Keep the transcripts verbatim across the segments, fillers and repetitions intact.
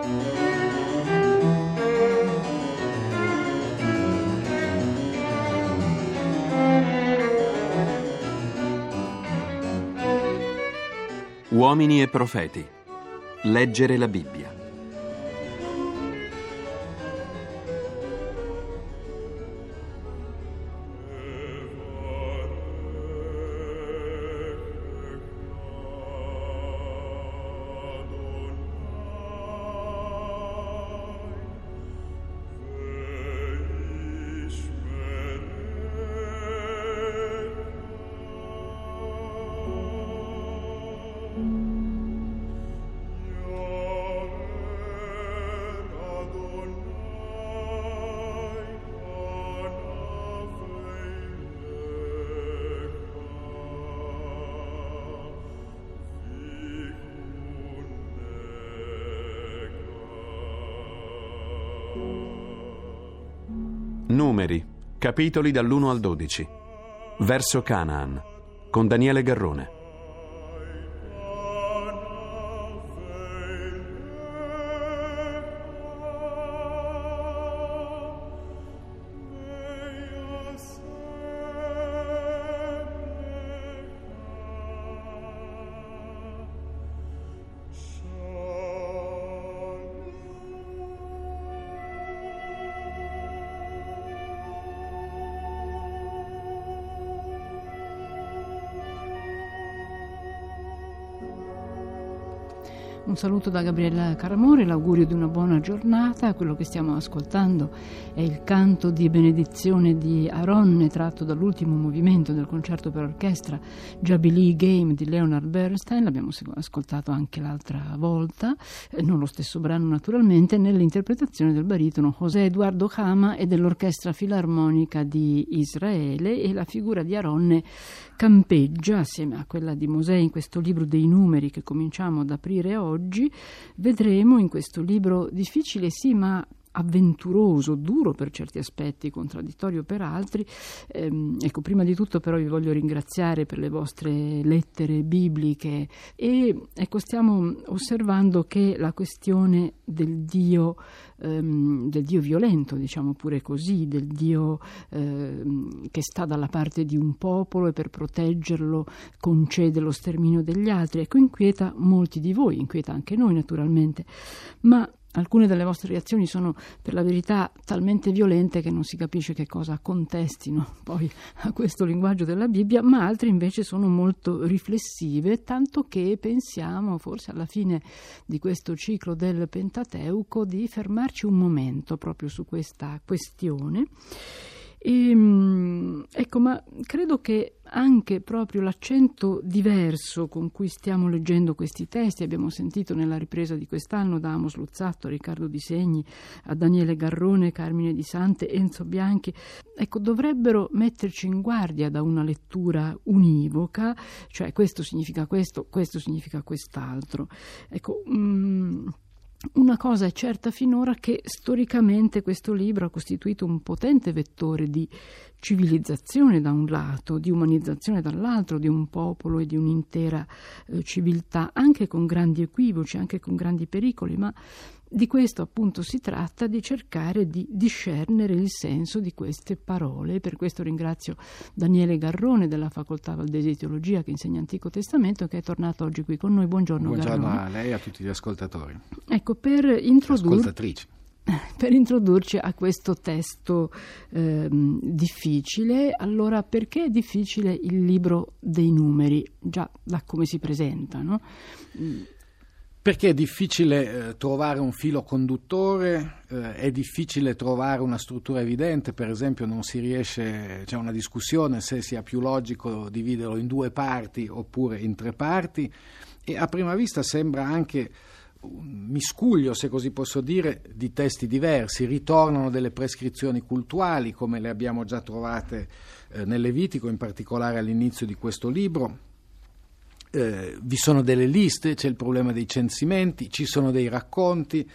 Uomini e profeti. Leggere la Bibbia. Numeri, capitoli dall'uno al dodici. Verso Canaan, con Daniele Garrone. Un saluto da Gabriella Caramore, l'augurio di una buona giornata. Quello che stiamo ascoltando è il canto di benedizione di Aronne, tratto dall'ultimo movimento del concerto per orchestra Jubilee Game di Leonard Bernstein. L'abbiamo ascoltato anche l'altra volta, eh, non lo stesso brano naturalmente, nell'interpretazione del baritono José Eduardo Hama e dell'Orchestra Filarmonica di Israele, e la figura di Aronne campeggia assieme a quella di Mosè in questo libro dei numeri che cominciamo ad aprire oggi. Vedremo in questo libro difficile sì ma avventuroso, duro per certi aspetti, contraddittorio per altri. Ehm, ecco, prima di tutto però vi voglio ringraziare per le vostre lettere bibliche e ecco, stiamo osservando che la questione del Dio ehm, del Dio violento, diciamo pure così, del Dio ehm, che sta dalla parte di un popolo e per proteggerlo concede lo sterminio degli altri, ecco, inquieta molti di voi, inquieta anche noi naturalmente, ma alcune delle vostre reazioni sono per la verità talmente violente che non si capisce che cosa contestino poi a questo linguaggio della Bibbia, ma altre invece sono molto riflessive, tanto che pensiamo forse alla fine di questo ciclo del Pentateuco di fermarci un momento proprio su questa questione. E, ecco, ma credo che anche proprio l'accento diverso con cui stiamo leggendo questi testi, abbiamo sentito nella ripresa di quest'anno da Amos Luzzatto, a Riccardo Di Segni, a Daniele Garrone, Carmine Di Sante, Enzo Bianchi, ecco, dovrebbero metterci in guardia da una lettura univoca, cioè questo significa questo, questo significa quest'altro. Ecco, mm, una cosa è certa finora, che storicamente questo libro ha costituito un potente vettore di civilizzazione da un lato, di umanizzazione dall'altro, di un popolo e di un'intera eh, civiltà, anche con grandi equivoci, anche con grandi pericoli, ma di questo appunto si tratta, di cercare di discernere il senso di queste parole. Per questo ringrazio Daniele Garrone della Facoltà Valdesi di Teologia, che insegna Antico Testamento, che è tornato oggi qui con noi. Buongiorno, Buongiorno Garrone. a lei e a tutti gli ascoltatori. Ecco, per introdurre... Ascoltatrici. Per introdurci a questo testo eh, difficile, allora perché è difficile il libro dei numeri? Già da come si presenta, no? Perché è difficile eh, trovare un filo conduttore, eh, è difficile trovare una struttura evidente, per esempio non si riesce, c'è una discussione se sia più logico dividerlo in due parti oppure in tre parti, e a prima vista sembra anche un miscuglio, se così posso dire, di testi diversi. Ritornano delle prescrizioni cultuali come le abbiamo già trovate eh, nel Levitico, in particolare all'inizio di questo libro. Eh, vi sono delle liste, c'è il problema dei censimenti, ci sono dei racconti,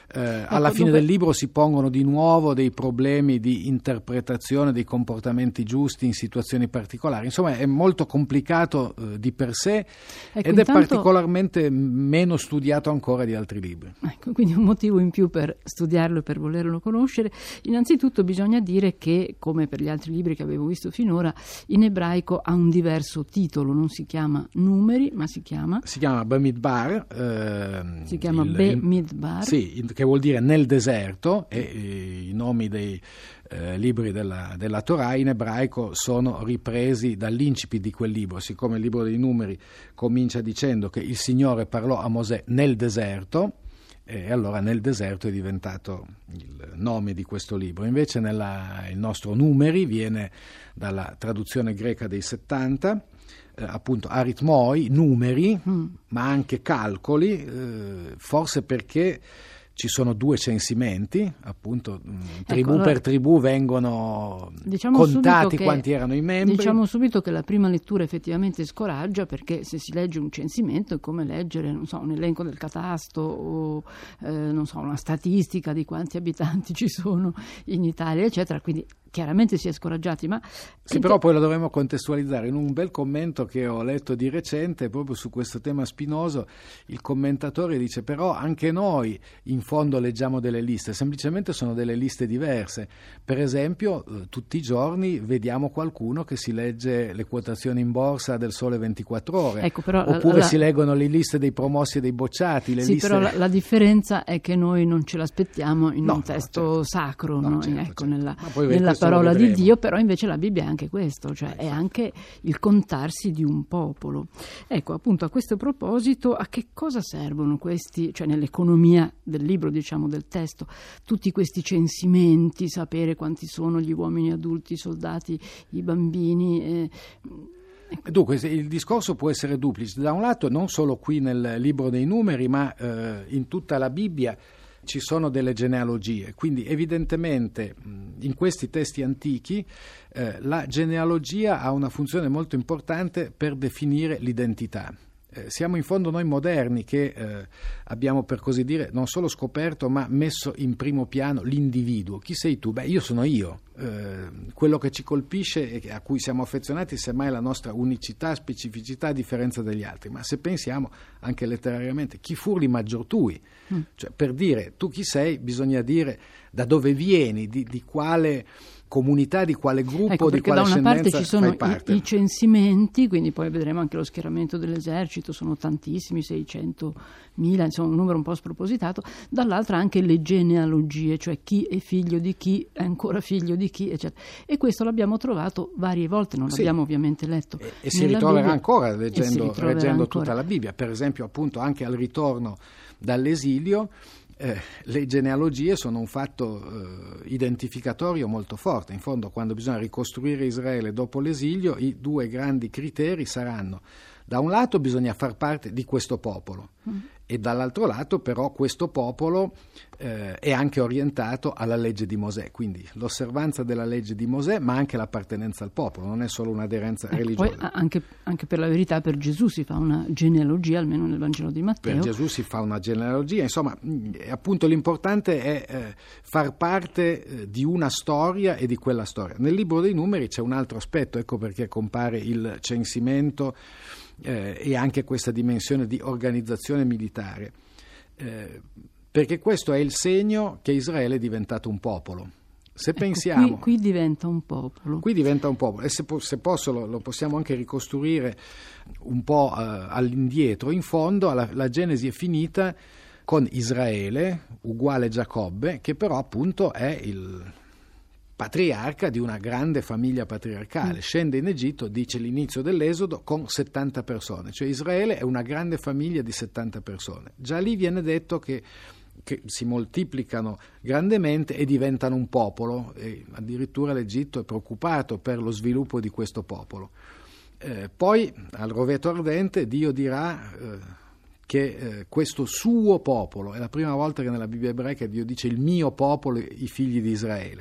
eh, alla fine del libro si pongono di nuovo dei problemi di interpretazione dei comportamenti giusti in situazioni particolari. Insomma, è molto complicato eh, di per sé ecco, ed intanto, è particolarmente meno studiato ancora di altri libri. Ecco, quindi un motivo in più per studiarlo e per volerlo conoscere. Innanzitutto bisogna dire che, come per gli altri libri che avevo visto finora, in ebraico ha un diverso titolo, non si chiama Numeri, ma si chiama... Si chiama Bamidbar. Eh, si chiama il, Bamidbar. Sì, che vuol dire nel deserto, e, e i nomi dei eh, libri della, della Torah in ebraico sono ripresi dall'incipit di quel libro. Siccome il libro dei Numeri comincia dicendo che il Signore parlò a Mosè nel deserto, e allora nel deserto è diventato il nome di questo libro. Invece nella, il nostro Numeri viene dalla traduzione greca dei settanta, eh, appunto aritmoi, numeri, mm. ma anche calcoli, eh, forse perché ci sono due censimenti, appunto tribù ecco, allora, per tribù vengono diciamo contati che, quanti erano i membri. Diciamo subito che la prima lettura effettivamente scoraggia, perché se si legge un censimento è come leggere, non so, un elenco del catasto o eh, non so, una statistica di quanti abitanti ci sono in Italia, eccetera, quindi chiaramente si è scoraggiati. Ma sì, però poi lo dovremmo contestualizzare in un bel commento che ho letto di recente proprio su questo tema spinoso. Il commentatore dice: però anche noi in fondo leggiamo delle liste, semplicemente sono delle liste diverse. Per esempio, eh, tutti i giorni vediamo qualcuno che si legge le quotazioni in borsa del Sole ventiquattro Ore, ecco, però, oppure la, si leggono le liste dei promossi e dei bocciati. Le sì, liste... però la, la differenza è che noi non ce l'aspettiamo in no, un testo no, certo. sacro, no, no? certo, ecco, certo. nella, poi, nella parola di Dio, però invece la Bibbia è anche questo, cioè eh, è anche il contarsi di un popolo. Ecco, appunto, a questo proposito, a che cosa servono questi, cioè nell'economia del libro, diciamo, del testo, tutti questi censimenti, sapere quanti sono gli uomini adulti, i soldati, i bambini. Eh, ecco. Dunque, il discorso può essere duplice. Da un lato, non solo qui nel libro dei Numeri, ma eh, in tutta la Bibbia ci sono delle genealogie, quindi evidentemente in questi testi antichi eh, la genealogia ha una funzione molto importante per definire l'identità. Eh, siamo in fondo noi moderni che eh, abbiamo, per così dire, non solo scoperto ma messo in primo piano l'individuo. Chi sei tu? Beh, io sono io. Eh, quello che ci colpisce e a cui siamo affezionati semmai è la nostra unicità, specificità a differenza degli altri. Ma se pensiamo anche letterariamente, chi furli maggior tui? Mm. Cioè, per dire tu chi sei bisogna dire da dove vieni, di, di quale comunità, di quale gruppo, ecco, di quale da una parte ci sono parte. I, i censimenti, quindi poi vedremo anche lo schieramento dell'esercito, sono tantissimi, seicentomila, insomma un numero un po' spropositato, dall'altra anche le genealogie, cioè chi è figlio di chi, è ancora figlio di chi, eccetera. E questo l'abbiamo trovato varie volte, non sì. l'abbiamo ovviamente letto. E, e si ritroverà Bibbia, ancora leggendo, ritroverà leggendo ancora. tutta la Bibbia, per esempio appunto anche al ritorno dall'esilio. Eh, le genealogie sono un fatto eh, identificatorio molto forte. In fondo, quando bisogna ricostruire Israele dopo l'esilio, i due grandi criteri saranno: da un lato bisogna far parte di questo popolo mm. e dall'altro lato però questo popolo eh, è anche orientato alla legge di Mosè, quindi l'osservanza della legge di Mosè ma anche l'appartenenza al popolo, non è solo un'aderenza ecco, religiosa. Poi anche, anche per la verità per Gesù si fa una genealogia, almeno nel Vangelo di Matteo. Per Gesù si fa una genealogia, insomma appunto l'importante è eh, far parte eh, di una storia e di quella storia. Nel libro dei Numeri c'è un altro aspetto, ecco perché compare il censimento eh, e anche questa dimensione di organizzazione militare. Eh, perché questo è il segno che Israele è diventato un popolo. Se ecco, pensiamo, qui, qui diventa un popolo. Qui diventa un popolo e se, se posso lo, lo possiamo anche ricostruire un po' uh, all'indietro. In fondo la, la Genesi è finita con Israele uguale Giacobbe, che però appunto è il patriarca di una grande famiglia patriarcale. Mm. Scende in Egitto, dice l'inizio dell'Esodo, con settanta persone, cioè Israele è una grande famiglia di settanta persone. Già lì viene detto che che si moltiplicano grandemente e diventano un popolo, e addirittura l'Egitto è preoccupato per lo sviluppo di questo popolo. Eh, poi al roveto ardente Dio dirà eh, che eh, questo suo popolo, è la prima volta che nella Bibbia ebraica Dio dice il mio popolo, i figli di Israele.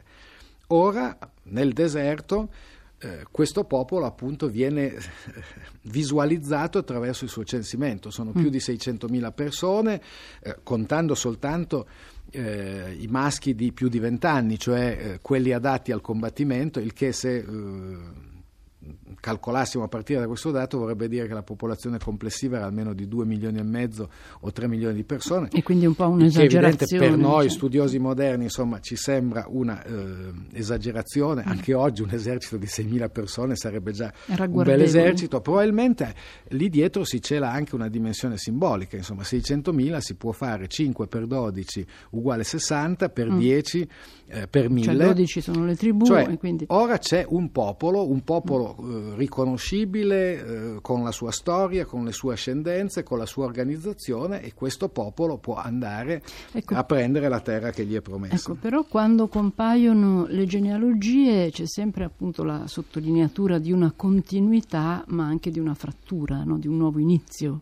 Ora nel deserto Eh, questo popolo appunto viene eh, visualizzato attraverso il suo censimento. Sono più di seicentomila persone, eh, contando soltanto eh, i maschi di più di vent'anni, cioè eh, quelli adatti al combattimento, il che se eh, calcolassimo a partire da questo dato vorrebbe dire che la popolazione complessiva era almeno di due milioni e mezzo o tre milioni di persone, e quindi un po' un'esagerazione, che evidente per noi cioè. studiosi moderni insomma ci sembra una eh, esagerazione. Mm. Anche oggi un esercito di seimila persone sarebbe già un bel Ragguardevole. esercito. Probabilmente lì dietro si cela anche una dimensione simbolica, insomma seicentomila si può fare cinque per dodici uguale sessanta, per Mm. dieci eh, per mille, Cioè dodici sono le tribù, cioè, e quindi ora c'è un popolo, un popolo eh, riconoscibile, eh, con la sua storia, con le sue ascendenze, con la sua organizzazione, e questo popolo può andare ecco, a prendere la terra che gli è promessa. ecco, però quando compaiono le genealogie c'è sempre appunto la sottolineatura di una continuità, ma anche di una frattura, no? Di un nuovo inizio.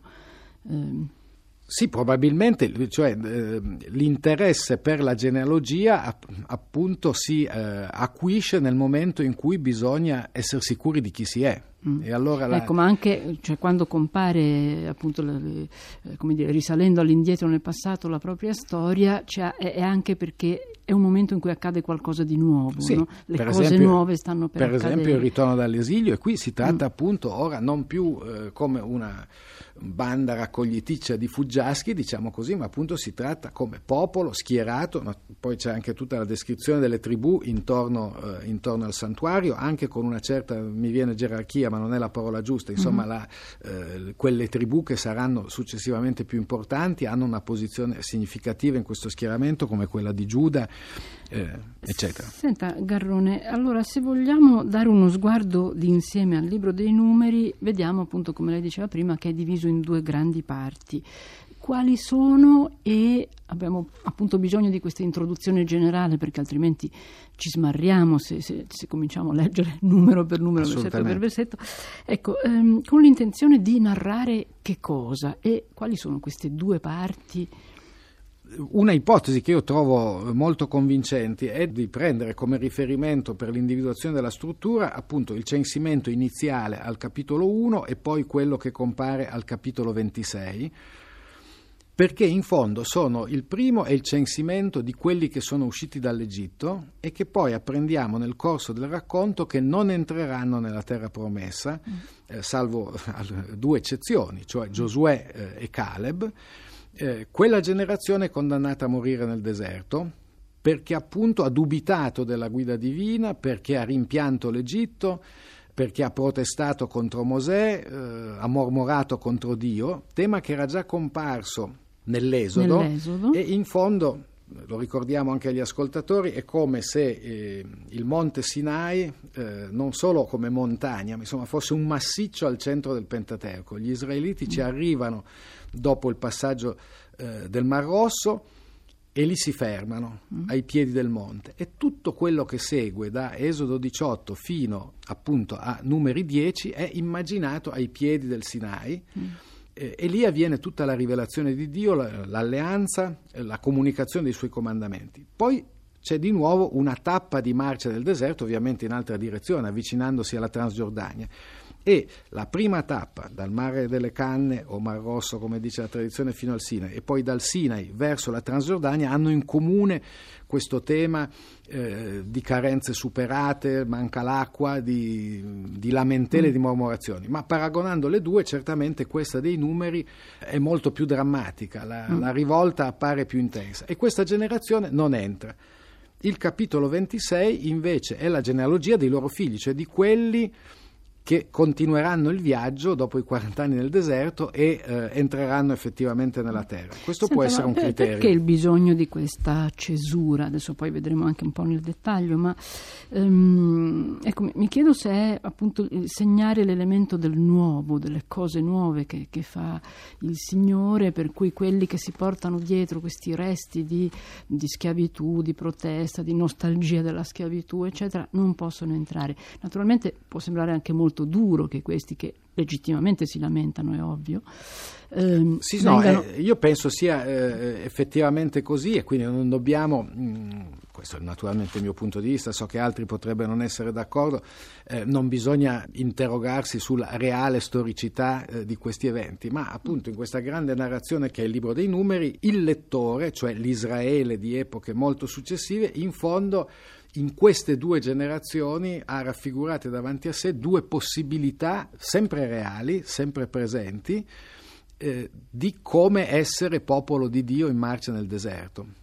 Eh, Sì, probabilmente, cioè, eh, l'interesse per la genealogia app- appunto si eh, acuisce nel momento in cui bisogna essere sicuri di chi si è. Mm. E allora la... Ecco, ma anche cioè, quando compare, appunto, le, le, eh, come dire, risalendo all'indietro nel passato la propria storia, cioè, è, è anche perché è un momento in cui accade qualcosa di nuovo, sì, no? Le per cose esempio, nuove stanno per, per accadere. esempio il ritorno dall'esilio, e qui si tratta Mm. appunto ora non più eh, come una banda raccogliticcia di fuggiaschi, diciamo così, ma appunto si tratta come popolo schierato, ma poi c'è anche tutta la descrizione delle tribù intorno, eh, intorno al santuario, anche con una certa, mi viene gerarchia, ma non è la parola giusta, insomma Mm-hmm. la, eh, quelle tribù che saranno successivamente più importanti hanno una posizione significativa in questo schieramento, come quella di Giuda, eh, eccetera. Senta Garrone, allora se vogliamo dare uno sguardo d'insieme al libro dei numeri, vediamo appunto, come lei diceva prima, che è diviso in due grandi parti. Quali sono? E abbiamo appunto bisogno di questa introduzione generale, perché altrimenti ci smarriamo se, se, se cominciamo a leggere numero per numero, versetto per versetto. Ecco, ehm, con l'intenzione di narrare che cosa e quali sono queste due parti. Una ipotesi che io trovo molto convincente è di prendere come riferimento per l'individuazione della struttura appunto il censimento iniziale al capitolo uno e poi quello che compare al capitolo ventisei, perché in fondo sono il primo è il censimento di quelli che sono usciti dall'Egitto e che poi apprendiamo nel corso del racconto che non entreranno nella terra promessa, mm. eh, salvo due eccezioni, cioè Giosuè eh, e Caleb. Eh, quella generazione è condannata a morire nel deserto perché appunto ha dubitato della guida divina, perché ha rimpianto l'Egitto, perché ha protestato contro Mosè, eh, ha mormorato contro Dio, tema che era già comparso nell'Esodo, nell'Esodo. E in fondo, lo ricordiamo anche agli ascoltatori, è come se eh, il monte Sinai eh, non solo come montagna, ma insomma fosse un massiccio al centro del Pentateuco. Gli israeliti mm. ci arrivano dopo il passaggio eh, del Mar Rosso e lì si fermano mm. ai piedi del monte, e tutto quello che segue da Esodo diciotto fino appunto a Numeri dieci è immaginato ai piedi del Sinai. Mm. E lì avviene tutta la rivelazione di Dio, l'alleanza, la comunicazione dei suoi comandamenti. Poi c'è di nuovo una tappa di marcia del deserto, ovviamente in altra direzione, avvicinandosi alla Transgiordania. E la prima tappa, dal mare delle Canne o Mar Rosso, come dice la tradizione, fino al Sinai, e poi dal Sinai verso la Transgiordania, hanno in comune questo tema eh, di carenze superate, manca l'acqua, di, di lamentele, mm. di mormorazioni. Ma paragonando le due, certamente questa dei numeri è molto più drammatica, la, mm. la rivolta appare più intensa, e questa generazione non entra. Il capitolo ventisei invece è la genealogia dei loro figli, cioè di quelli che continueranno il viaggio dopo i quaranta anni nel deserto e eh, entreranno effettivamente nella terra. Questo Senta, può essere un per, criterio. Perché il bisogno di questa cesura? Adesso poi vedremo anche un po' nel dettaglio, ma um, ecco, mi chiedo se è appunto segnare l'elemento del nuovo, delle cose nuove che, che fa il Signore, per cui quelli che si portano dietro questi resti di, di schiavitù, di protesta, di nostalgia della schiavitù, eccetera, non possono entrare. Naturalmente può sembrare anche molto duro che questi che legittimamente si lamentano, è ovvio. Ehm, sì, vengano... no, eh, io penso sia eh, effettivamente così, e quindi non dobbiamo mh, questo è naturalmente il mio punto di vista, so che altri potrebbero non essere d'accordo, eh, non bisogna interrogarsi sulla reale storicità eh, di questi eventi, ma appunto in questa grande narrazione che è il libro dei numeri, il lettore, cioè l'Israele di epoche molto successive, in fondo in queste due generazioni ha raffigurate davanti a sé due possibilità sempre reali, sempre presenti, eh, di come essere popolo di Dio in marcia nel deserto.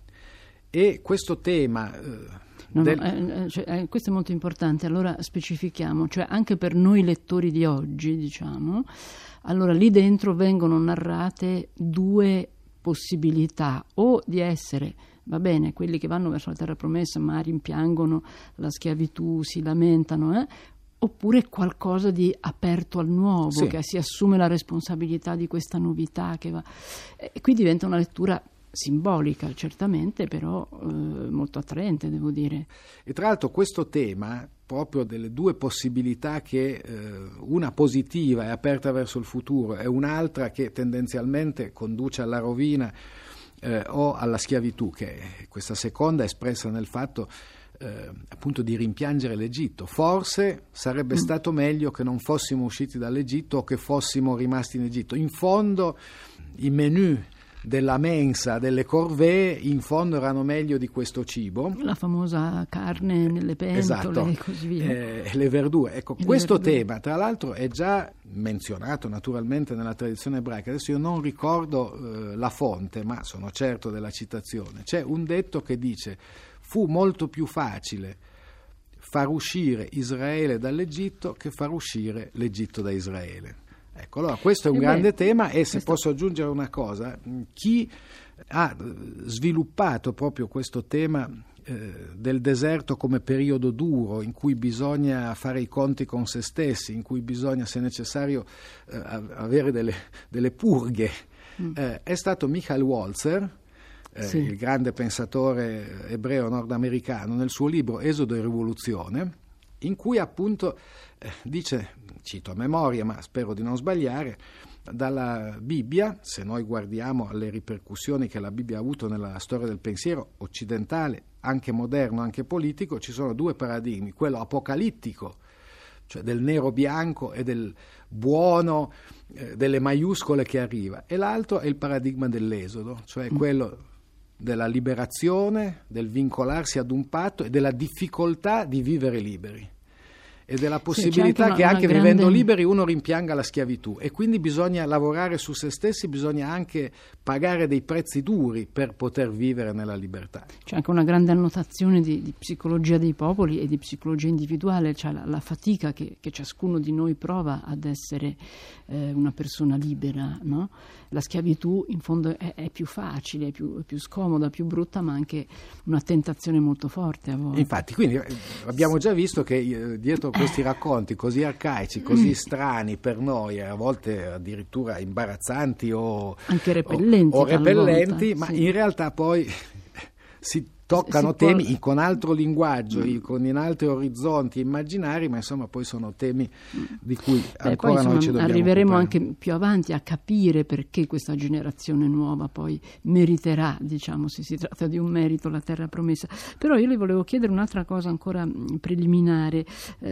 E questo tema... Eh, no, del... no, eh, cioè, eh, questo è molto importante, allora specifichiamo, cioè anche per noi lettori di oggi, diciamo, allora lì dentro vengono narrate due possibilità, o di essere, va bene, quelli che vanno verso la terra promessa ma rimpiangono la schiavitù, si lamentano, eh, oppure qualcosa di aperto al nuovo, sì, che si assume la responsabilità di questa novità che va. E qui diventa una lettura simbolica, certamente, però eh, molto attraente, devo dire. E tra l'altro questo tema, proprio delle due possibilità, che eh, una positiva è aperta verso il futuro e un'altra che tendenzialmente conduce alla rovina eh, o alla schiavitù, che questa seconda è espressa nel fatto eh, appunto di rimpiangere l'Egitto. Forse sarebbe mm. stato meglio che non fossimo usciti dall'Egitto o che fossimo rimasti in Egitto. In fondo i menù della mensa, delle corvée, in fondo erano meglio di questo cibo. La famosa carne nelle pentole, esatto, e così via. Eh, le verdure. Ecco, e questo verdure. Tema, tra l'altro, è già menzionato naturalmente nella tradizione ebraica. Adesso io non ricordo eh, la fonte, ma sono certo della citazione. C'è un detto che dice: fu molto più facile far uscire Israele dall'Egitto che far uscire l'Egitto da Israele. Ecco, allora questo è un eh grande beh, tema e se questo... posso aggiungere una cosa, chi ha sviluppato proprio questo tema eh, del deserto come periodo duro in cui bisogna fare i conti con se stessi, in cui bisogna, se necessario, eh, avere delle, delle purghe, mm. eh, è stato Michael Walzer, eh, sì. il grande pensatore ebreo nordamericano, nel suo libro Esodo e Rivoluzione, in cui appunto eh, dice, cito a memoria ma spero di non sbagliare, dalla Bibbia, se noi guardiamo alle ripercussioni che la Bibbia ha avuto nella storia del pensiero occidentale, anche moderno, anche politico, ci sono due paradigmi, quello apocalittico, cioè del nero-bianco e del buono, eh, delle maiuscole che arriva, e l'altro è il paradigma dell'esodo, cioè mm. quello della liberazione, del vincolarsi ad un patto e della difficoltà di vivere liberi. E della possibilità sì, anche che una, anche una vivendo grande... liberi uno rimpianga la schiavitù, e quindi bisogna lavorare su se stessi, bisogna anche pagare dei prezzi duri per poter vivere nella libertà. C'è anche una grande annotazione di, di psicologia dei popoli e di psicologia individuale, cioè la, la fatica che, che ciascuno di noi prova ad essere eh, una persona libera, no? La schiavitù in fondo è, è più facile, è più, è più scomoda, più brutta, ma anche una tentazione molto forte a volte. Infatti, quindi abbiamo già visto che eh, dietro questi racconti così arcaici, così strani per noi, a volte addirittura imbarazzanti o anche repellenti, o, o repellenti volta, ma sì. in realtà poi si toccano si temi può... con altro linguaggio, mm. con in altri orizzonti immaginari, ma insomma poi sono temi di cui Beh, ancora poi, insomma, noi ci dobbiamo arriveremo occupare. Anche più avanti a capire perché questa generazione nuova poi meriterà, diciamo, se si tratta di un merito, la terra promessa. Però io le volevo chiedere un'altra cosa ancora preliminare.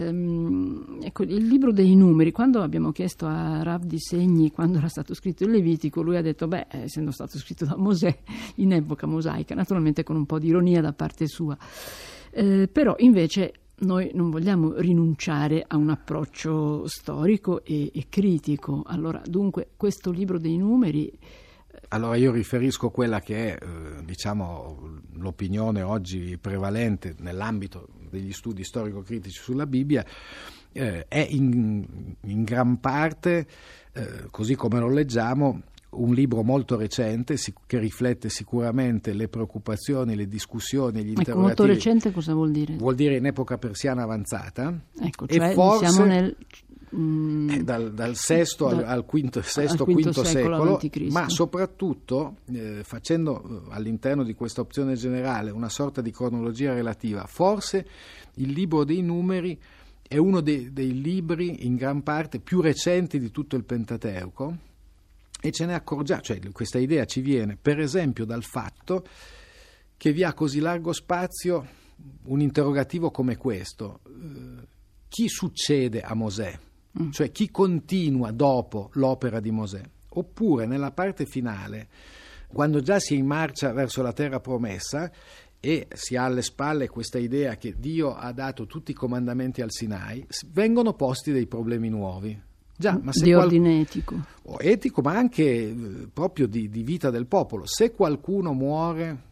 Ehm, ecco, il libro dei numeri, quando abbiamo chiesto a Rav di Segni quando era stato scritto il Levitico, lui ha detto, beh, essendo stato scritto da Mosè in epoca mosaica, naturalmente con un po' di ironia da parte sua, eh, però invece noi non vogliamo rinunciare a un approccio storico e, e critico. Allora, dunque, questo libro dei numeri... Allora io riferisco quella che è, eh, diciamo, l'opinione oggi prevalente nell'ambito degli studi storico-critici sulla Bibbia, eh, è in, in gran parte, eh, così come lo leggiamo, un libro molto recente che riflette sicuramente le preoccupazioni, le discussioni, gli interrogativi. Ecco, molto recente cosa vuol dire? Vuol dire in epoca persiana avanzata. Ecco, cioè e forse siamo nel... Mm, eh, dal, dal sesto da, al, al quinto, sesto, al quinto, quinto secolo, secolo, ma soprattutto eh, facendo all'interno di questa opzione generale una sorta di cronologia relativa, forse il libro dei numeri è uno dei, dei libri in gran parte più recenti di tutto il Pentateuco. E ce ne accorgiamo, cioè questa idea ci viene per esempio dal fatto che vi ha così largo spazio un interrogativo come questo. Eh, chi succede a Mosè? Mm. Cioè chi continua dopo l'opera di Mosè? Oppure nella parte finale, quando già si è in marcia verso la terra promessa e si ha alle spalle questa idea che Dio ha dato tutti i comandamenti al Sinai, vengono posti dei problemi nuovi. Già, ma se di qual... ordine etico. O etico, ma anche eh, proprio di, di vita del popolo. Se qualcuno muore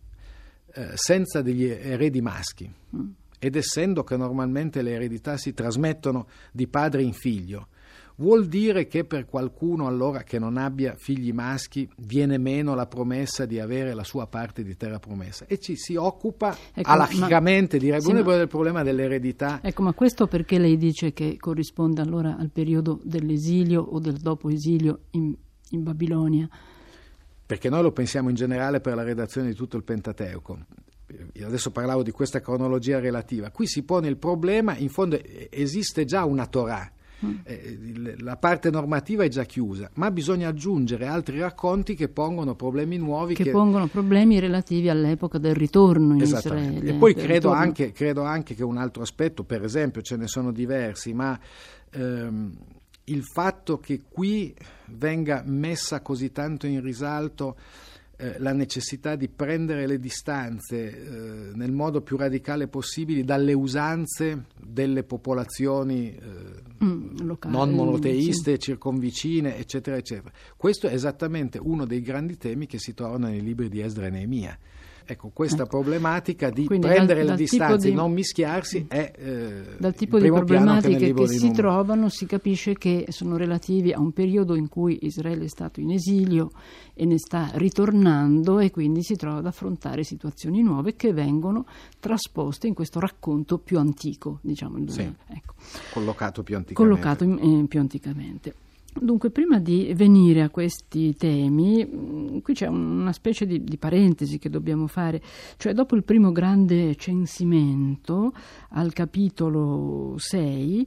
eh, senza degli eredi maschi, mm. ed essendo che normalmente le eredità si trasmettono di padre in figlio, vuol dire che per qualcuno allora che non abbia figli maschi viene meno la promessa di avere la sua parte di terra promessa, e ci si occupa ecco, alaficamente, ma, direi, sì, ma, del problema dell'eredità. Ecco, ma questo perché lei dice che corrisponde allora al periodo dell'esilio o del dopo esilio in, in Babilonia? Perché noi lo pensiamo in generale per la redazione di tutto il Pentateuco. Io adesso parlavo di questa cronologia relativa. Qui si pone il problema, in fondo esiste già una Torah. Eh, la parte normativa è già chiusa, ma bisogna aggiungere altri racconti che pongono problemi nuovi, che, che... pongono problemi relativi all'epoca del ritorno in Israele. E poi credo anche, credo anche che un altro aspetto, per esempio, ce ne sono diversi, ma ehm, il fatto che qui venga messa così tanto in risalto eh, la necessità di prendere le distanze eh, nel modo più radicale possibile dalle usanze delle popolazioni eh, mm, locali, non monoteiste, sì, circonvicine, eccetera, eccetera. Questo è esattamente uno dei grandi temi che si trovano nei libri di Esdra e Neemia. Ecco, questa ecco. problematica di Quindi prendere dal, le dal distanze e di... non mischiarsi è eh, dal tipo di problematiche che, che si trovano si capisce che sono relativi a un periodo in cui Israele è stato in esilio e ne sta ritornando, e quindi si trova ad affrontare situazioni nuove che vengono trasposte in questo racconto più antico, diciamo, sì. ecco. collocato più anticamente. Collocato in, eh, più anticamente. Dunque, prima di venire a questi temi, qui c'è una specie di, di parentesi che dobbiamo fare, cioè dopo il primo grande censimento, al capitolo sei,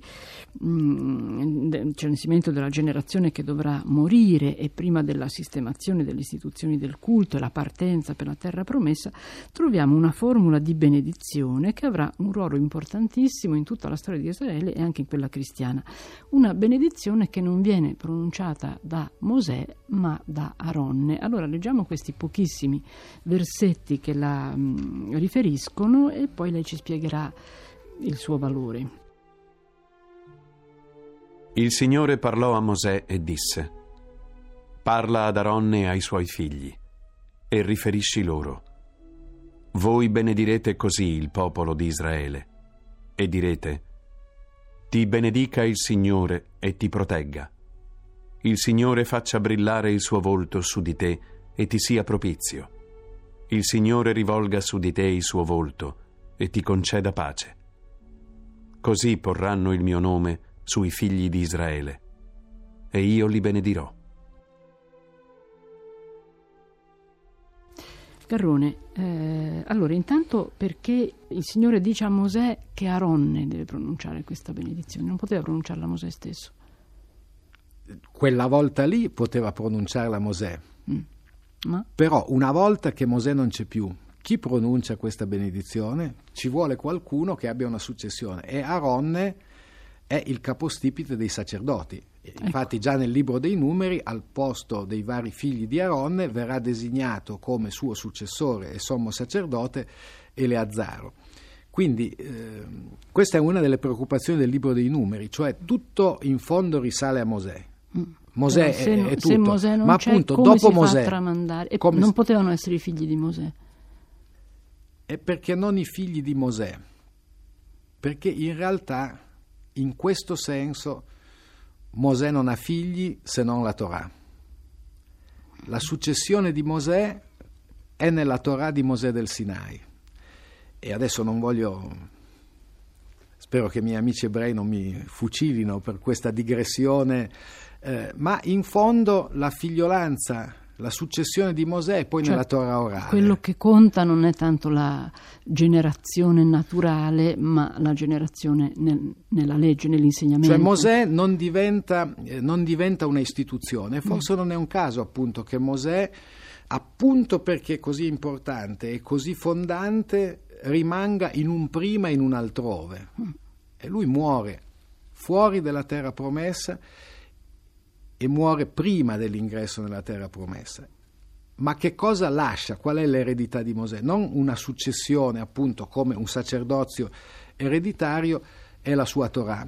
mh, censimento della generazione che dovrà morire e prima della sistemazione delle istituzioni del culto e la partenza per la terra promessa, troviamo una formula di benedizione che avrà un ruolo importantissimo in tutta la storia di Israele e anche in quella cristiana. Una benedizione che non viene pronunciata da Mosè ma da Aronne. Allora leggiamo questi pochissimi versetti che la mh, riferiscono e poi lei ci spiegherà il suo valore. Il Signore parlò a Mosè e disse: parla ad Aronne e ai suoi figli e riferisci loro: voi benedirete così il popolo di Israele e direte: ti benedica il Signore e ti protegga. Il Signore faccia brillare il suo volto su di te e ti sia propizio. Il Signore rivolga su di te il suo volto e ti conceda pace. Così porranno il mio nome sui figli di Israele e io li benedirò. Garrone, eh, allora intanto perché il Signore dice a Mosè che Aronne deve pronunciare questa benedizione? Non poteva pronunciarla Mosè stesso? Quella volta lì poteva pronunciarla Mosè, mm. Ma? Però una volta che Mosè non c'è più, chi pronuncia questa benedizione? Ci vuole qualcuno che abbia una successione, e Aronne è il capostipite dei sacerdoti. Infatti ecco. Già nel libro dei Numeri, al posto dei vari figli di Aronne, verrà designato come suo successore e sommo sacerdote Eleazzaro. Quindi eh, questa è una delle preoccupazioni del libro dei Numeri, cioè tutto in fondo risale a Mosè. Mosè se, è, è tutto, se Mosè non ma c'è, appunto come dopo si Mosè fa a tramandare? E come non si... potevano essere i figli di Mosè? È perché non i figli di Mosè? Perché in realtà, in questo senso, Mosè non ha figli se non la Torah. La successione di Mosè è nella Torah di Mosè del Sinai. E adesso non voglio... Spero che i miei amici ebrei non mi fucilino per questa digressione, eh, ma in fondo la figliolanza, la successione di Mosè è poi cioè, nella Torah orale. Quello che conta non è tanto la generazione naturale, ma la generazione nel, nella legge, nell'insegnamento. Cioè Mosè non diventa, eh, non diventa una istituzione. Forse mm. non è un caso appunto che Mosè appunto perché è così importante e così fondante, rimanga in un prima e in un altrove. E lui muore fuori della terra promessa e muore prima dell'ingresso nella terra promessa. Ma che cosa lascia? Qual è l'eredità di Mosè? Non una successione, appunto, come un sacerdozio ereditario, è la sua Torah.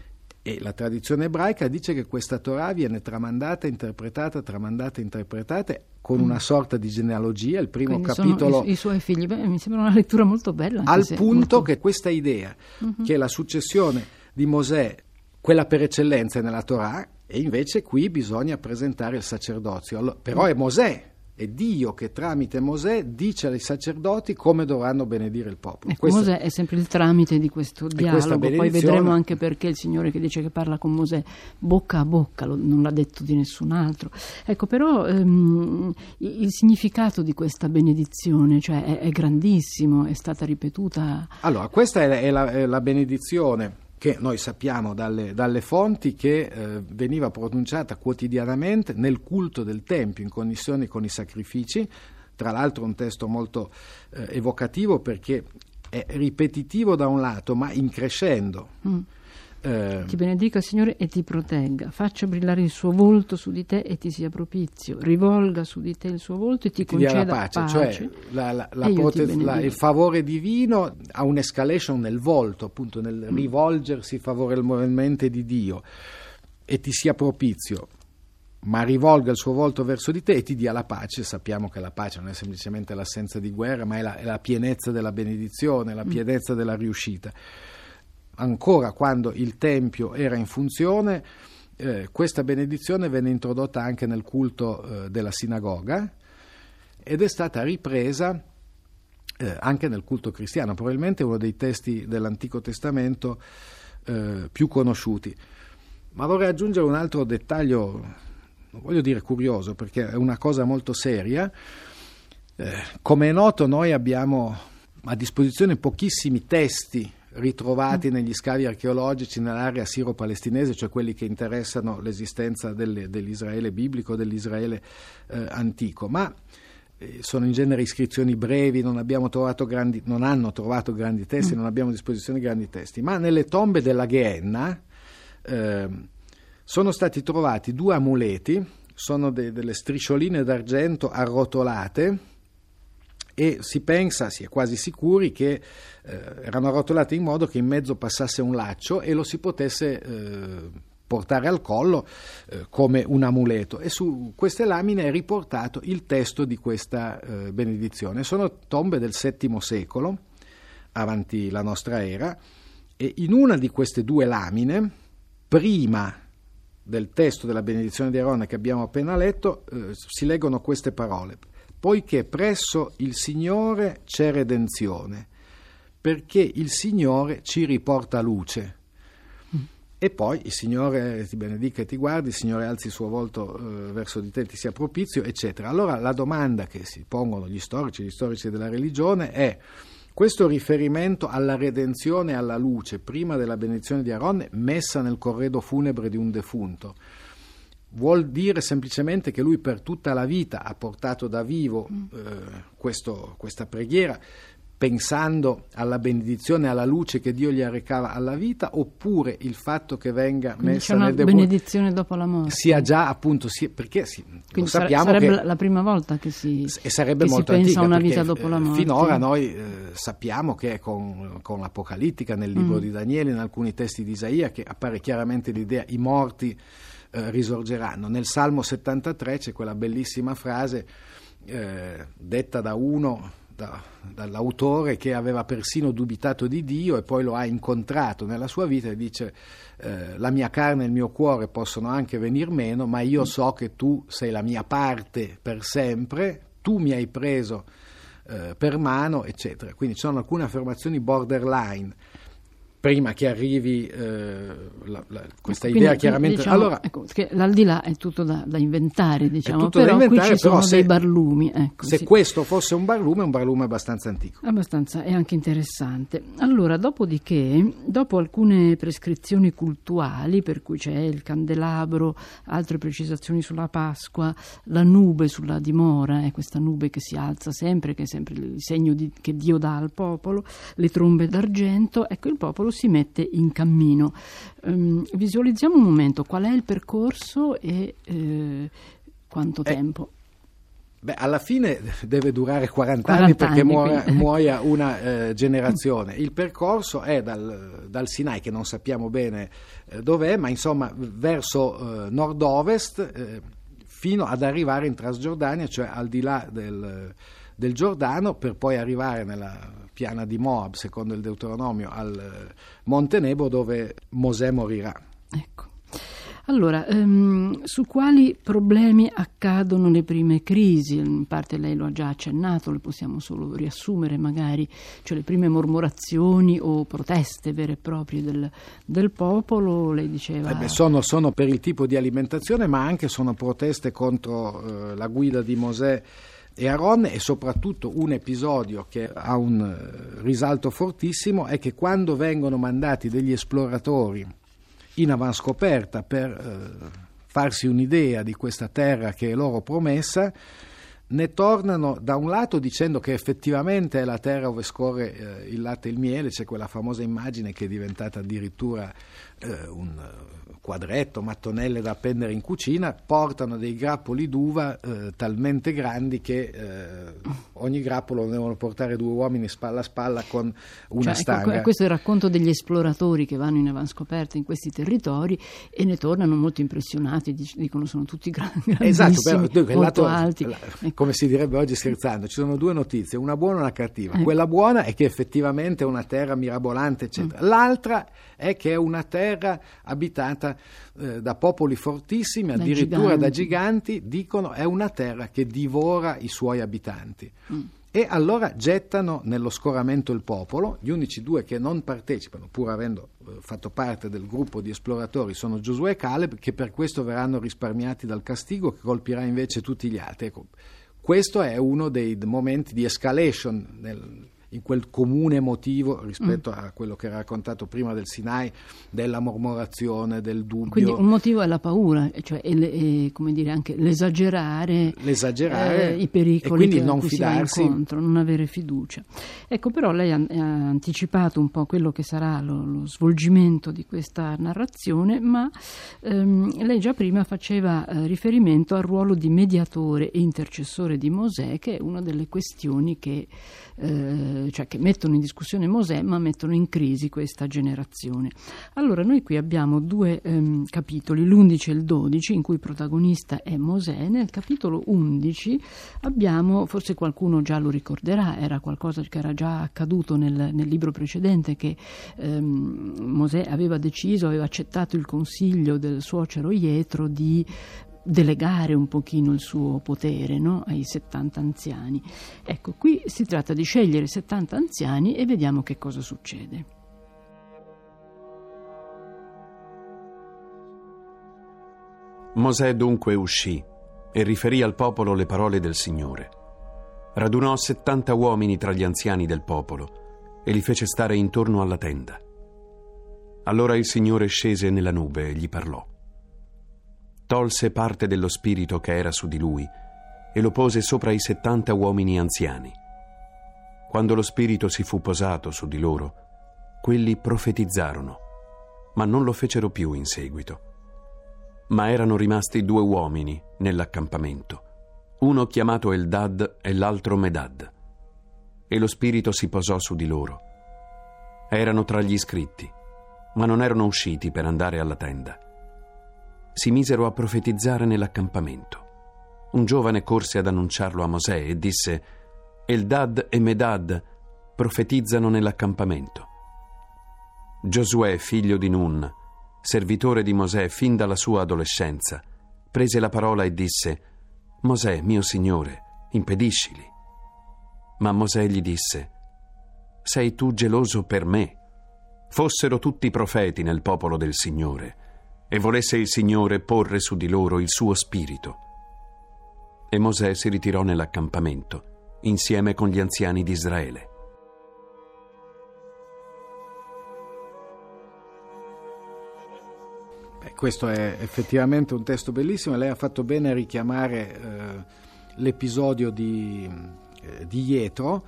E la tradizione ebraica dice che questa Torah viene tramandata, interpretata, tramandata, interpretata con una sorta di genealogia. Il primo Quindi capitolo sono i, i suoi figli. Beh, mi sembra una lettura molto bella. Al se punto molto... che questa idea, uh-huh. che la successione di Mosè, quella per eccellenza è nella Torah, e invece qui bisogna presentare il sacerdozio. Allora, però è Mosè, è Dio che tramite Mosè dice ai sacerdoti come dovranno benedire il popolo. Ecco, Questa, Mosè è sempre il tramite di questo dialogo, poi vedremo anche perché il Signore che dice che parla con Mosè bocca a bocca, lo, non l'ha detto di nessun altro. Ecco, però ehm, il, il significato di questa benedizione, cioè è, è grandissimo, è stata ripetuta. Allora, questa è, è, la, è la benedizione che noi sappiamo dalle, dalle fonti che eh, veniva pronunciata quotidianamente nel culto del Tempio in connessione con i sacrifici. Tra l'altro un testo molto eh, evocativo perché è ripetitivo da un lato ma in crescendo. Mm. Eh, ti benedica, Signore, e ti protegga, faccia brillare il suo volto su di te e ti sia propizio, rivolga su di te il suo volto e ti, ti conceda la pace, pace, cioè la, la, la prote- la, il favore divino ha un'escalation nel volto, appunto nel mm. rivolgersi favorevolmente di Dio, e ti sia propizio, ma rivolga il suo volto verso di te e ti dia la pace. Sappiamo che la pace non è semplicemente l'assenza di guerra, ma è la, è la pienezza della benedizione, la pienezza mm. della riuscita. Ancora quando il Tempio era in funzione, eh, questa benedizione venne introdotta anche nel culto eh, della sinagoga ed è stata ripresa eh, anche nel culto cristiano, probabilmente uno dei testi dell'Antico Testamento eh, più conosciuti. Ma vorrei aggiungere un altro dettaglio, non voglio dire curioso perché è una cosa molto seria. Eh, come è noto, noi abbiamo a disposizione pochissimi testi ritrovati negli scavi archeologici nell'area siro-palestinese, cioè quelli che interessano l'esistenza delle, dell'Israele biblico, dell'Israele eh, antico, ma eh, sono in genere iscrizioni brevi, non abbiamo trovato grandi, non hanno trovato grandi testi, mm. non abbiamo a disposizione grandi testi, ma nelle tombe della Gehenna eh, sono stati trovati due amuleti, sono de, delle striscioline d'argento arrotolate, e si pensa, si è quasi sicuri, che eh, erano arrotolate in modo che in mezzo passasse un laccio e lo si potesse eh, portare al collo eh, come un amuleto. E su queste lamine è riportato il testo di questa eh, benedizione. Sono tombe del settimo secolo, avanti la nostra era, e in una di queste due lamine, prima del testo della benedizione di Aronne che abbiamo appena letto, eh, si leggono queste parole: poiché presso il Signore c'è redenzione, perché il Signore ci riporta luce. Mm. E poi il Signore ti benedica e ti guardi, il Signore alzi il suo volto eh, verso di te e ti sia propizio, eccetera. Allora la domanda che si pongono gli storici, gli storici della religione è: questo riferimento alla redenzione e alla luce prima della benedizione di Aronne messa nel corredo funebre di un defunto vuol dire semplicemente che lui per tutta la vita ha portato da vivo eh, questo, questa preghiera pensando alla benedizione e alla luce che Dio gli arrecava alla vita, oppure il fatto che venga quindi messa c'è una nel defunto benedizione dopo la morte sia già appunto sia, perché sì, lo sappiamo sarebbe che la prima volta che si, e sarebbe che molto si pensa antica, a una perché, vita dopo la morte. Finora noi eh, sappiamo che con, con l'Apocalittica, nel libro mm. di Daniele, in alcuni testi di Isaia, che appare chiaramente l'idea i morti eh, risorgeranno. Nel Salmo settantatré c'è quella bellissima frase eh, detta da uno Da, dall'autore che aveva persino dubitato di Dio e poi lo ha incontrato nella sua vita e dice eh, la mia carne e il mio cuore possono anche venir meno, ma io so che tu sei la mia parte per sempre, tu mi hai preso eh, per mano, eccetera. Quindi ci sono alcune affermazioni borderline. prima che arrivi eh, la, la, questa ecco, idea quindi, chiaramente... Diciamo, allora, ecco, che l'aldilà è tutto da, da inventare, diciamo, tutto però da inventare, qui ci però sono se, dei barlumi. Ecco, se sì. questo fosse un barlume, è un barlume abbastanza antico. Abbastanza, è anche interessante. Allora, dopodiché, dopo alcune prescrizioni cultuali, per cui c'è il candelabro, altre precisazioni sulla Pasqua, la nube sulla dimora, è questa nube che si alza sempre, che è sempre il segno di, che Dio dà al popolo, le trombe d'argento, ecco, il popolo si mette in cammino. Um, visualizziamo un momento qual è il percorso e eh, quanto eh. tempo. Beh, alla fine deve durare quaranta, quaranta anni perché anni, muoia, quindi. muoia una eh, generazione. Il percorso è dal, dal Sinai, che non sappiamo bene eh, dov'è, ma insomma verso eh, nord-ovest eh, fino ad arrivare in Transgiordania, cioè al di là del, del Giordano, per poi arrivare nella piana di Moab, secondo il Deuteronomio, al Monte Nebo, dove Mosè morirà. Ecco. Allora, um, su quali problemi accadono le prime crisi? In parte lei lo ha già accennato, le possiamo solo riassumere magari, cioè le prime mormorazioni o proteste vere e proprie del, del popolo, lei diceva... Eh beh, sono, sono per il tipo di alimentazione, ma anche sono proteste contro eh, la guida di Mosè e Aaron, e soprattutto un episodio che ha un eh, risalto fortissimo è che quando vengono mandati degli esploratori in avanscoperta per eh, farsi un'idea di questa terra che è loro promessa, ne tornano da un lato dicendo che effettivamente è la terra dove scorre eh, il latte e il miele, c'è quella famosa immagine che è diventata addirittura eh, un quadretto, mattonelle da appendere in cucina, portano dei grappoli d'uva eh, talmente grandi che eh, ogni grappolo lo devono portare due uomini spalla a spalla con una cioè, stanga. Ecco, questo è il racconto degli esploratori che vanno in avanscoperta in questi territori e ne tornano molto impressionati, dicono sono tutti grandissimi, esatto, però, molto lato, alti. La, ecco. Come si direbbe oggi scherzando, ci sono due notizie, una buona e una cattiva. Ecco. Quella buona è che effettivamente è una terra mirabolante, eccetera. Mm. L'altra è che è una terra abitata eh, da popoli fortissimi, addirittura da giganti. da giganti, dicono è una terra che divora i suoi abitanti. Mm. E allora gettano nello scoramento il popolo. Gli unici due che non partecipano, pur avendo eh, fatto parte del gruppo di esploratori, sono Giosuè e Caleb, che per questo verranno risparmiati dal castigo che colpirà invece tutti gli altri. Ecco, questo è uno dei momenti di escalation nel, in quel comune motivo rispetto mm. a quello che era raccontato prima del Sinai, della mormorazione, del dubbio. Quindi un motivo è la paura, cioè è, è, come dire, anche l'esagerare, l'esagerare eh, i pericoli, e quindi che non cui fidarsi, si va incontro, non avere fiducia. Ecco, però lei ha, ha anticipato un po' quello che sarà lo, lo svolgimento di questa narrazione, ma ehm, lei già prima faceva eh, riferimento al ruolo di mediatore e intercessore di Mosè, che è una delle questioni che eh, cioè che mettono in discussione Mosè ma mettono in crisi questa generazione. Allora noi qui abbiamo due ehm, capitoli, l'undici e il dodici, in cui il protagonista è Mosè. Nel capitolo undici abbiamo, forse qualcuno già lo ricorderà, era qualcosa che era già accaduto nel, nel libro precedente, che ehm, Mosè aveva deciso, aveva accettato il consiglio del suocero Ietro di delegare un pochino il suo potere, no? Ai settanta anziani. Ecco, qui si tratta di scegliere settanta anziani e vediamo che cosa succede. Mosè dunque uscì e riferì al popolo le parole del Signore. Radunò settanta uomini tra gli anziani del popolo e li fece stare intorno alla tenda. Allora il Signore scese nella nube e gli parlò. Tolse parte dello spirito che era su di lui e lo pose sopra i settanta uomini anziani. Quando lo spirito si fu posato su di loro, quelli profetizzarono, ma non lo fecero più in seguito. Ma erano rimasti due uomini nell'accampamento, uno chiamato Eldad e l'altro Medad, e lo spirito si posò su di loro. Erano tra gli iscritti, ma non erano usciti per andare alla tenda. Si misero a profetizzare nell'accampamento. Un giovane corse ad annunciarlo a Mosè e disse: Eldad e Medad profetizzano nell'accampamento. Giosuè, figlio di Nun, servitore di Mosè fin dalla sua adolescenza, prese la parola e disse: Mosè, mio signore, impediscili. Ma Mosè gli disse: Sei tu geloso per me? fossero tutti profeti nel popolo del Signore, e volesse il Signore porre su di loro il suo spirito. E Mosè si ritirò nell'accampamento, insieme con gli anziani di Israele. Beh, questo è effettivamente un testo bellissimo, e lei ha fatto bene a richiamare eh, l'episodio di, eh, di Jetro.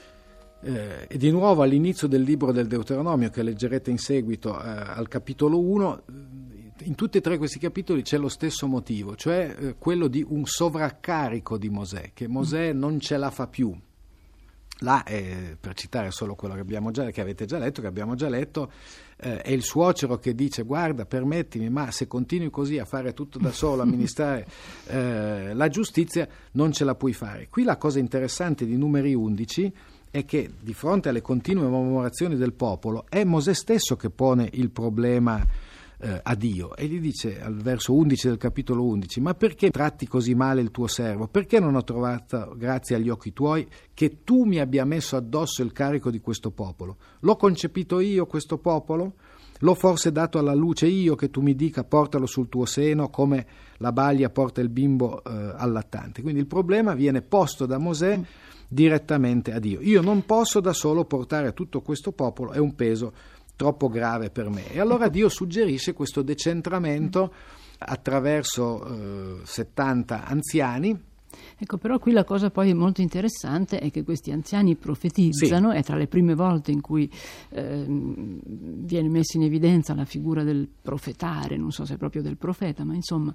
Eh, e di nuovo all'inizio del libro del Deuteronomio, che leggerete in seguito, eh, al capitolo uno, in tutti e tre questi capitoli c'è lo stesso motivo, cioè eh, quello di un sovraccarico di Mosè, che Mosè non ce la fa più. Là, eh, per citare solo quello che abbiamo già, che avete già letto, che abbiamo già letto, eh, è il suocero che dice: guarda, permettimi, ma se continui così a fare tutto da solo, a amministrare eh, la giustizia, non ce la puoi fare. Qui la cosa interessante di Numeri undici è che di fronte alle continue mormorazioni del popolo è Mosè stesso che pone il problema eh, a Dio, e gli dice al verso undici del capitolo undici: ma perché tratti così male il tuo servo? Perché non ho trovato grazia agli occhi tuoi che tu mi abbia messo addosso il carico di questo popolo? L'ho concepito io questo popolo? L'ho forse dato alla luce io, che tu mi dica portalo sul tuo seno come la baglia porta il bimbo eh, allattante? Quindi il problema viene posto da Mosè direttamente a Dio. Io non posso da solo portare tutto questo popolo, è un peso troppo grave per me. E allora Dio suggerisce questo decentramento attraverso eh, settanta anziani. Ecco, però qui la cosa poi molto interessante è che questi anziani profetizzano, sì. È tra le prime volte in cui eh, viene messa in evidenza la figura del profetare, non so se è proprio del profeta, ma insomma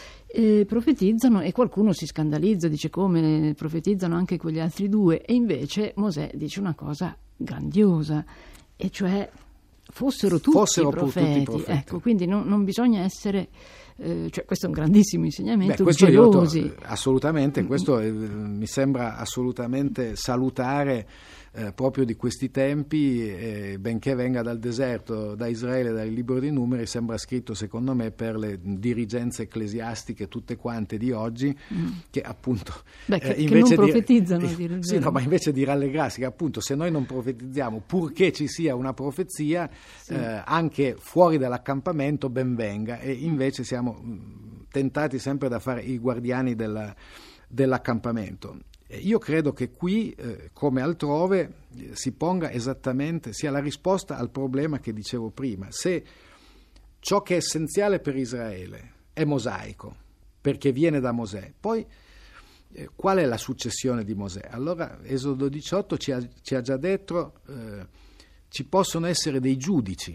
eh, profetizzano, e qualcuno si scandalizza, dice: come profetizzano anche quegli altri due? E invece Mosè dice una cosa grandiosa, e cioè fossero tutti, fossero profeti. tutti profeti. Ecco, quindi non, non bisogna essere Eh, cioè questo è un grandissimo insegnamento. Beh, questo gelosi. Io, assolutamente, questo eh, mi sembra assolutamente salutare eh, proprio di questi tempi, eh, benché venga dal deserto, da Israele, dal libro dei Numeri, sembra scritto secondo me per le dirigenze ecclesiastiche tutte quante di oggi, mm. che appunto Beh, che, eh, invece che non profetizzano di, di, sì, no, ma invece di rallegrarsi che appunto se noi non profetizziamo, purché ci sia una profezia, sì. eh, anche fuori dall'accampamento ben venga, e invece siamo tentati sempre da fare i guardiani della, dell'accampamento. Io credo che qui, eh, come altrove, eh, si ponga esattamente, sia la risposta al problema che dicevo prima. Se ciò che è essenziale per Israele è mosaico, perché viene da Mosè, poi eh, qual è la successione di Mosè? Allora Esodo diciotto ci ha, ci ha già detto eh, ci possono essere dei giudici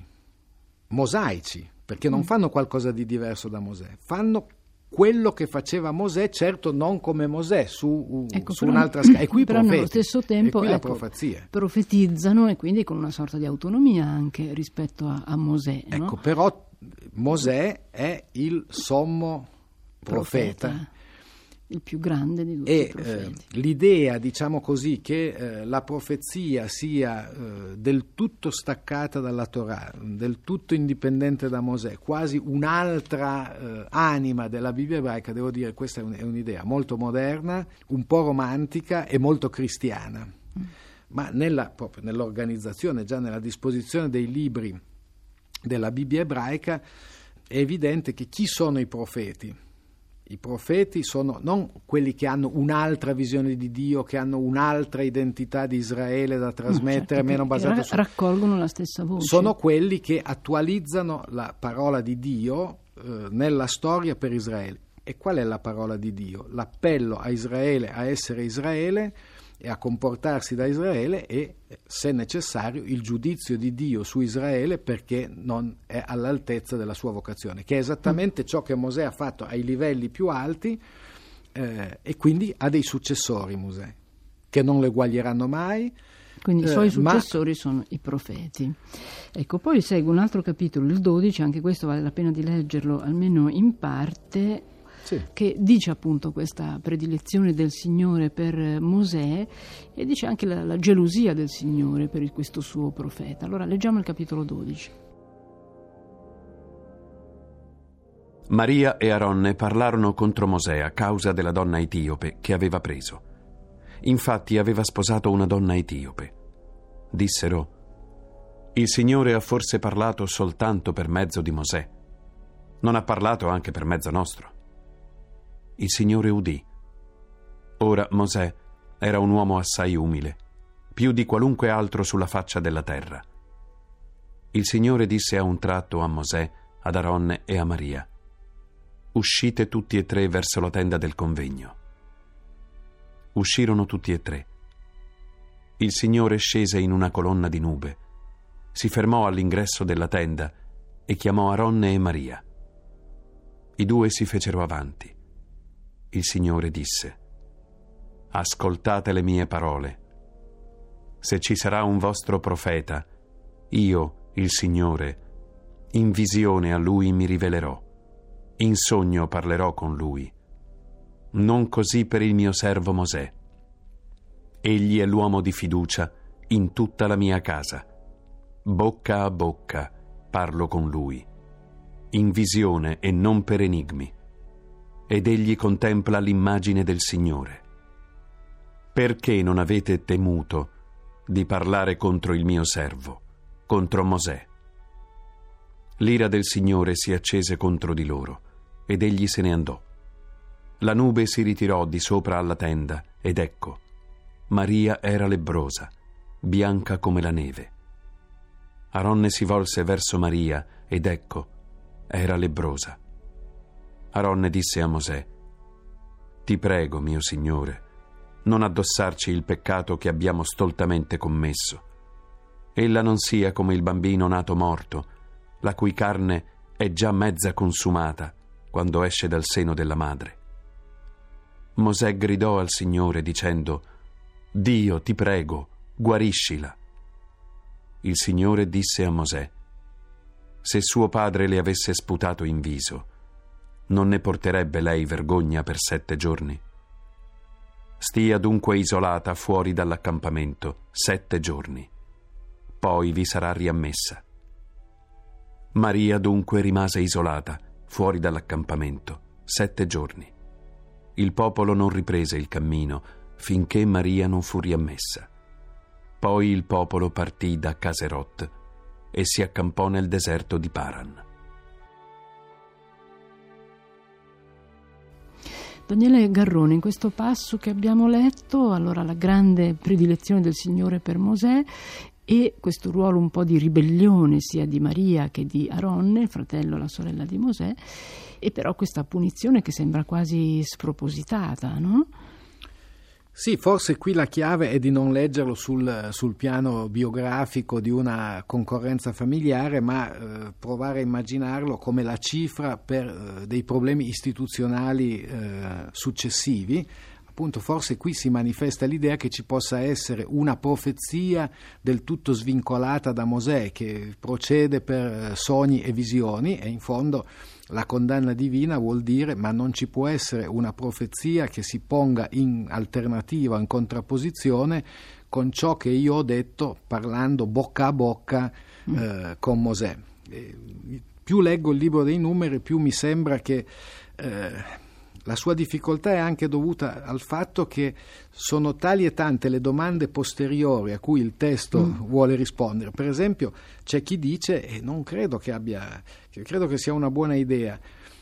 mosaici, perché non fanno qualcosa di diverso da Mosè, fanno quello che faceva Mosè, certo non come Mosè, su, ecco, su però, un'altra scala. E qui però profeti, nello stesso tempo e qui ecco, la profezia. Profetizzano, e quindi con una sorta di autonomia anche rispetto a, a Mosè. Ecco, no? però Mosè è il sommo profeta. profeta. Il più grande di tutti e i profeti. Eh, l'idea, diciamo così, che eh, la profezia sia eh, del tutto staccata dalla Torah, del tutto indipendente da Mosè, quasi un'altra eh, anima della Bibbia ebraica, devo dire, questa è, un, è un'idea molto moderna, un po' romantica e molto cristiana. Mm. Ma nella, proprio nell'organizzazione, già nella disposizione dei libri della Bibbia ebraica, è evidente che chi sono i profeti? I profeti sono non quelli che hanno un'altra visione di Dio, che hanno un'altra identità di Israele da trasmettere, no, certo, meno basata su... raccolgono la stessa voce. Sono quelli che attualizzano la parola di Dio eh, nella storia per Israele. E qual è la parola di Dio? L'appello a Israele a essere Israele e a comportarsi da Israele, e, se necessario, il giudizio di Dio su Israele perché non è all'altezza della sua vocazione, che è esattamente ciò che Mosè ha fatto ai livelli più alti, eh, e quindi ha dei successori Mosè, che non lo eguaglieranno mai. Quindi i suoi eh, successori ma... sono i profeti. Ecco, poi segue un altro capitolo, il dodici, anche questo vale la pena di leggerlo almeno in parte, sì. Che dice appunto questa predilezione del Signore per Mosè, e dice anche la, la gelosia del Signore per questo suo profeta. Allora leggiamo il capitolo dodici. Maria e Aronne parlarono contro Mosè a causa della donna etiope che aveva preso. Infatti aveva sposato una donna etiope. Dissero: Il Signore ha forse parlato soltanto per mezzo di Mosè. Non ha parlato anche per mezzo nostro. Il Signore udì. Ora Mosè era un uomo assai umile, più di qualunque altro sulla faccia della terra. Il Signore disse a un tratto a Mosè, ad Aronne e a Maria: uscite tutti e tre verso la tenda del convegno. Uscirono tutti e tre. Il Signore scese in una colonna di nube, si fermò all'ingresso della tenda e chiamò Aronne e Maria. I due si fecero avanti. Il Signore disse: ascoltate le mie parole. Se ci sarà un vostro profeta, io, il Signore, in visione a lui mi rivelerò, in sogno parlerò con lui. Non così per il mio servo Mosè. Egli è l'uomo di fiducia in tutta la mia casa. Bocca a bocca parlo con lui, in visione e non per enigmi. Ed egli contempla l'immagine del Signore. Perché non avete temuto di parlare contro il mio servo, contro Mosè? L'ira del Signore si accese contro di loro, ed egli se ne andò. La nube si ritirò di sopra alla tenda, ed ecco, Maria era lebbrosa, bianca come la neve. Aronne si volse verso Maria, ed ecco, era lebbrosa. Aronne disse a Mosè: ti prego, mio Signore, non addossarci il peccato che abbiamo stoltamente commesso. Ella non sia come il bambino nato morto, la cui carne è già mezza consumata quando esce dal seno della madre. Mosè gridò al Signore dicendo: Dio, ti prego, guariscila. Il Signore disse a Mosè: se suo padre le avesse sputato in viso, non ne porterebbe lei vergogna per sette giorni? Stia dunque isolata fuori dall'accampamento sette giorni, poi vi sarà riammessa. Maria dunque rimase isolata fuori dall'accampamento sette giorni. Il popolo non riprese il cammino finché Maria non fu riammessa. Poi il popolo partì da Caserot e si accampò nel deserto di Paran. Daniele Garrone, in questo passo che abbiamo letto, allora la grande predilezione del Signore per Mosè e questo ruolo un po' di ribellione sia di Maria che di Aronne, il fratello e la sorella di Mosè, e però questa punizione che sembra quasi spropositata, no? Sì, forse qui la chiave è di non leggerlo sul, sul piano biografico di una concorrenza familiare, ma eh, provare a immaginarlo come la cifra per eh, dei problemi istituzionali eh, successivi. Appunto, forse qui si manifesta l'idea che ci possa essere una profezia del tutto svincolata da Mosè, che procede per sogni e visioni, e in fondo la condanna divina vuol dire: ma non ci può essere una profezia che si ponga in alternativa, in contrapposizione con ciò che io ho detto parlando bocca a bocca eh, con Mosè. E più leggo il libro dei Numeri, più mi sembra che eh, la sua difficoltà è anche dovuta al fatto che sono tali e tante le domande posteriori a cui il testo mm. vuole rispondere. Per esempio, c'è chi dice, e non credo che abbia, che credo che sia una buona idea,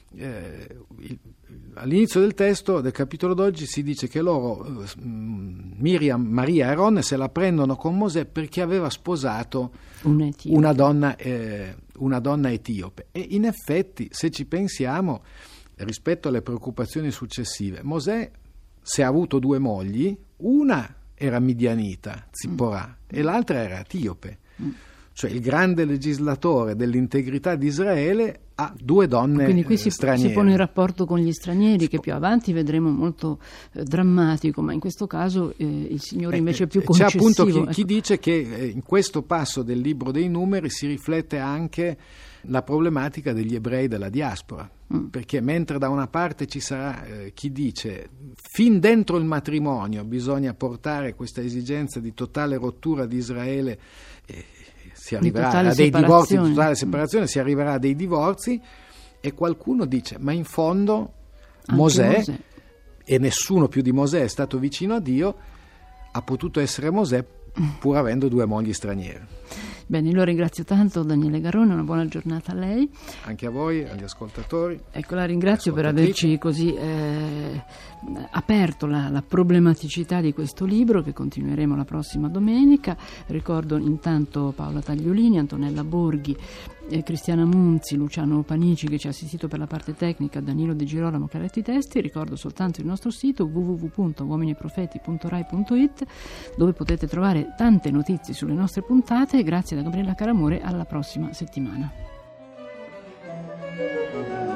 eh, il, all'inizio del testo del capitolo d'oggi si dice che loro, eh, Miriam, Maria e Aronne, se la prendono con Mosè perché aveva sposato un una donna, eh, una donna etiope. E in effetti, se ci pensiamo, rispetto alle preoccupazioni successive, Mosè, se ha avuto due mogli, una era midianita, Zipporà, mm. e l'altra era etiope. Mm. Cioè il grande legislatore dell'integrità di Israele ha due donne straniere. Quindi qui si, si pone in rapporto con gli stranieri, che più avanti vedremo molto eh, drammatico, ma in questo caso eh, il Signore invece è più concessivo. C'è appunto chi, ecco. chi dice che eh, in questo passo del libro dei Numeri si riflette anche la problematica degli ebrei della diaspora, mm. perché mentre da una parte ci sarà eh, chi dice fin dentro il matrimonio bisogna portare questa esigenza di totale rottura di Israele, eh, si arriverà a dei divorzi, di totale separazione, si arriverà a dei divorzi, e qualcuno dice ma in fondo Mosè, Mosè, e nessuno più di Mosè è stato vicino a Dio, ha potuto essere Mosè pur avendo due mogli straniere. Bene, io ringrazio tanto Daniele Garrone, una buona giornata a lei. Anche a voi, agli ascoltatori. Ecco, la ringrazio per averci così eh, aperto la, la problematicità di questo libro, che continueremo la prossima domenica. Ricordo intanto Paola Tagliolini, Antonella Borghi, eh, Cristiana Munzi, Luciano Panici che ci ha assistito per la parte tecnica, Danilo De Girolamo che ha letto i testi. Ricordo soltanto il nostro sito w w w punto uomini e profeti punto rai punto it, dove potete trovare tante notizie sulle nostre puntate. Grazie da Gabriella Caramore, alla prossima settimana.